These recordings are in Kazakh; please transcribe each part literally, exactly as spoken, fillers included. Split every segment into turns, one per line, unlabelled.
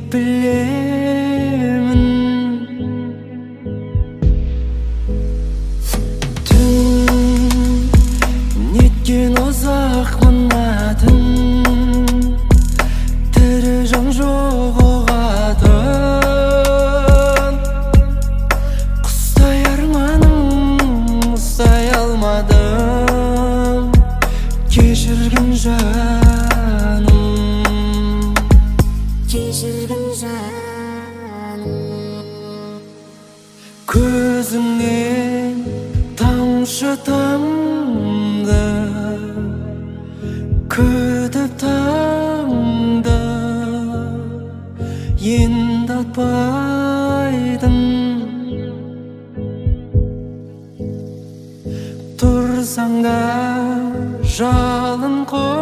bilemin Tün netken ozak mınadın Terejam жоқ оғадın Құстай арманым ұстай алмадым Кешіргін жаным Кешіргін жаным Көзіңнен тамшы тамды Күтіп таңды Енді атпайдым Тұрсаң да жалын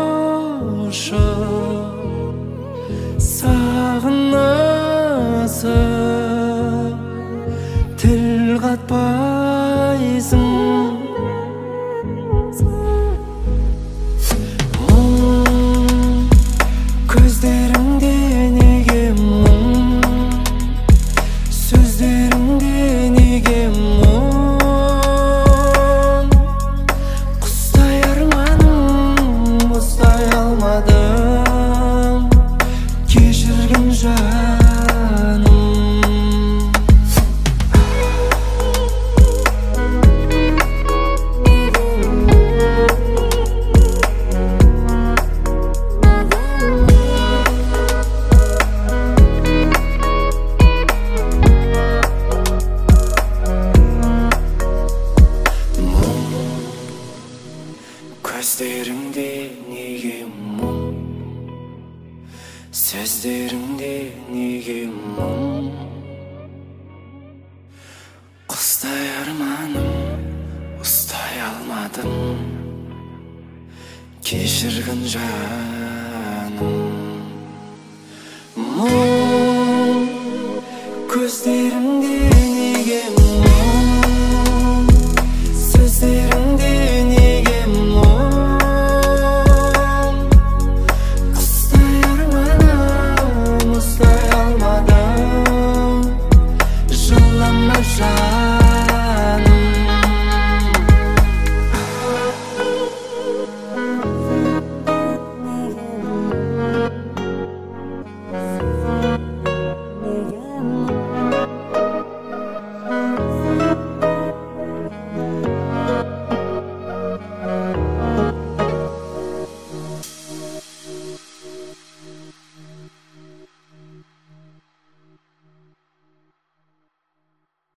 қошып Сағынысып тіл қатпайсың Көздеріңде неге мұң Сөздеріңде неге мұң Құстай арманым ұстай алмадым Кешіргін жаным Көздеріңде неге мұң Сөздеріңде неге мұң Құстай арманым ұстай алмадым Кешіргін жаным